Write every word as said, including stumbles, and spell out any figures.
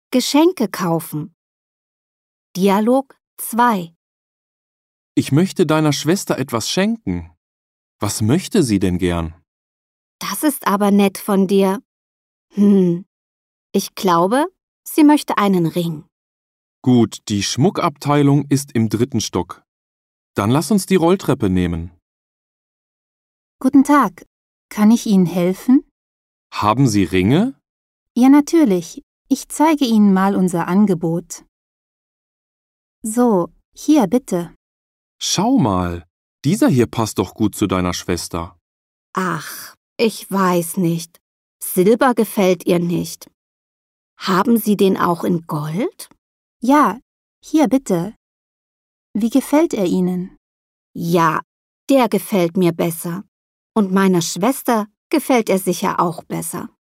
Geschenke kaufen. Dialog zwei. Ich möchte deiner Schwester etwas schenken. Was möchte sie denn gern? Das ist aber nett von dir. Hm, ich glaube, sie möchte einen Ring. Gut, die Schmuckabteilung ist im dritten Stock. Dann lass uns die Rolltreppe nehmen. Guten Tag. Kann ich Ihnen helfen? Haben Sie Ringe? Ja, natürlich. Ich zeige Ihnen mal unser Angebot. So, hier bitte. Schau mal, dieser hier passt doch gut zu deiner Schwester. Ach, ich weiß nicht. Silber gefällt ihr nicht. Haben Sie den auch in Gold? Ja, hier bitte. Wie gefällt er Ihnen? Ja, der gefällt mir besser. Und meiner Schwester gefällt er sicher auch besser.